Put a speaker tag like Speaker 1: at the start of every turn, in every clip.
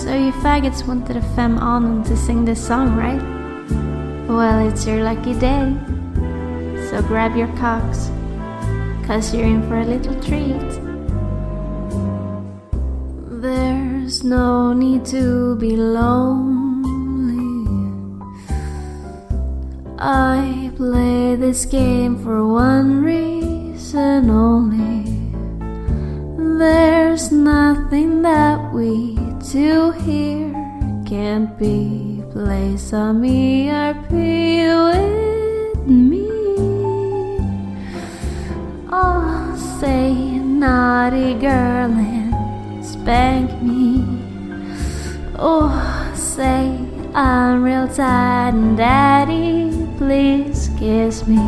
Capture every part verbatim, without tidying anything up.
Speaker 1: So you faggots wanted a femme on to sing this song, right? Well, it's your lucky day. So grab your cocks, 'cause you're in for a little treat. There's no need to be lonely. I play this game for one reason only. There's nothing that we two here can't be. Play some E R P with me. Oh, say naughty girl and spank me. Oh, say I'm real tired and daddy, please kiss me.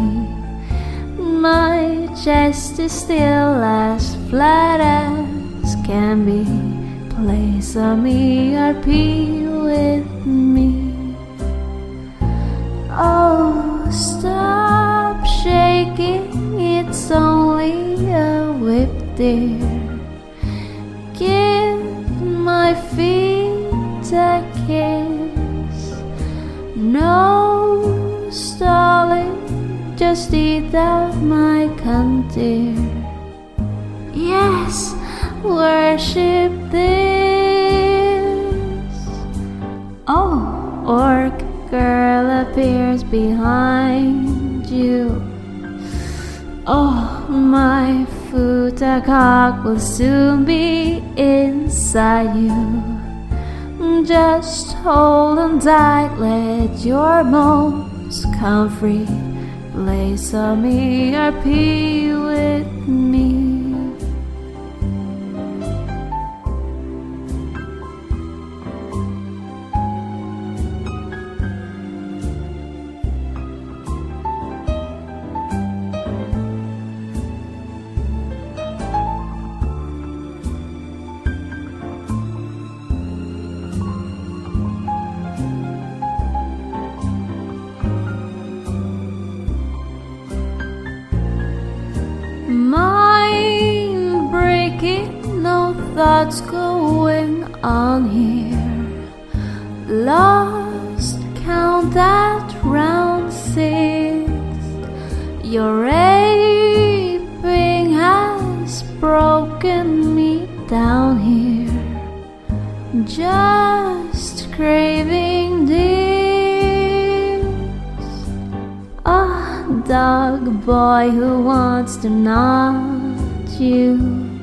Speaker 1: My chest is still as flat as can be. Play some E R P with me. Oh, stop shaking, it's only a whip, dear. Give my feet a kiss. No stalling, just eat out my cunt, dear. Yes, worship this. Oh, orc girl appears behind you. Oh, my futa-cock will soon be inside you. Just hold on tight, let your moans come free. Play some E R P with me. Mind breaking, no thoughts going on here. Lost count at round six. Your raping has broken me down here. Just craving this. Ah, dog boy who wants to nod you.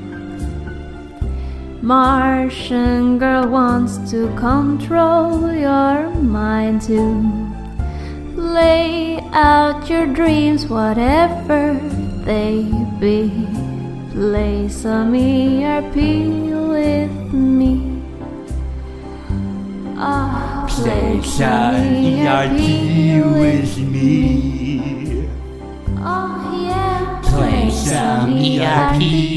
Speaker 1: Martian girl wants to control your mind too. Lay out your dreams, whatever they be. Play some E R P with me. Ah,
Speaker 2: play some E R P with me.
Speaker 1: Oh yeah,
Speaker 2: Play some E R P